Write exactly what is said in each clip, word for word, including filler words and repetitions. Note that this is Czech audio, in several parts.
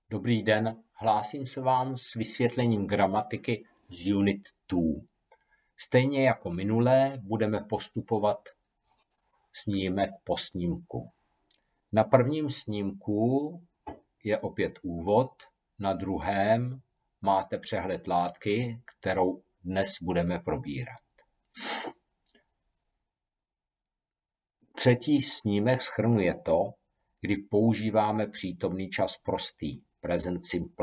Dobrý den, hlásím se vám s vysvětlením gramatiky z Unit dva. Stejně jako minulé budeme postupovat snímek po snímku. Na prvním snímku je opět úvod, na druhém máte přehled látky, kterou dnes budeme probírat. Třetí snímek shrnuje to, kdy používáme přítomný čas prostý, present simple.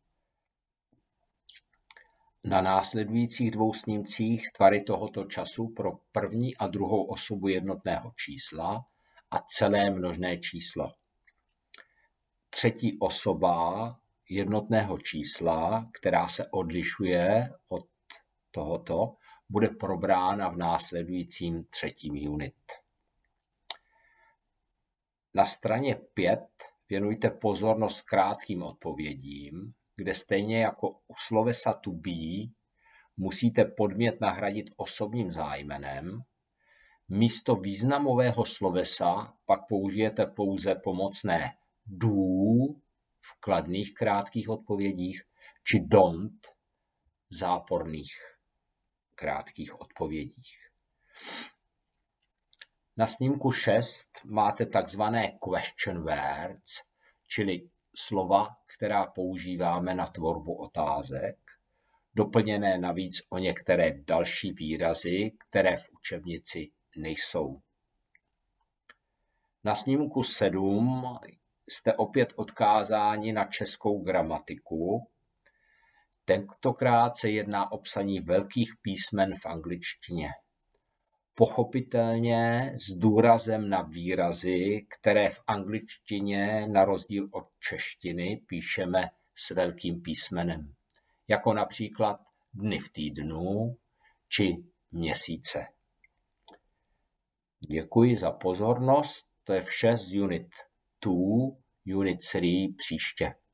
Na následujících dvou snímcích tvary tohoto času pro první a druhou osobu jednotného čísla a celé množné číslo. Třetí osoba jednotného čísla, která se odlišuje od tohoto, bude probrána v následujícím třetím unit. Na straně pět věnujte pozornost krátkým odpovědím, kde stejně jako u slovesa to be musíte podmět nahradit osobním zájmenem. Místo významového slovesa pak použijete pouze pomocné do v kladných krátkých odpovědích či don't v záporných krátkých odpovědích. Na snímku šest máte takzvané question words, čili slova, která používáme na tvorbu otázek, doplněné navíc o některé další výrazy, které v učebnici nejsou. Na snímku sedm jste opět odkázáni na českou gramatiku. Tentokrát se jedná o psaní velkých písmen v angličtině. Pochopitelně s důrazem na výrazy, které v angličtině na rozdíl od češtiny píšeme s velkým písmenem, jako například dny v týdnu či měsíce. Děkuji za pozornost, to je vše z Unit dva, Unit tři příště.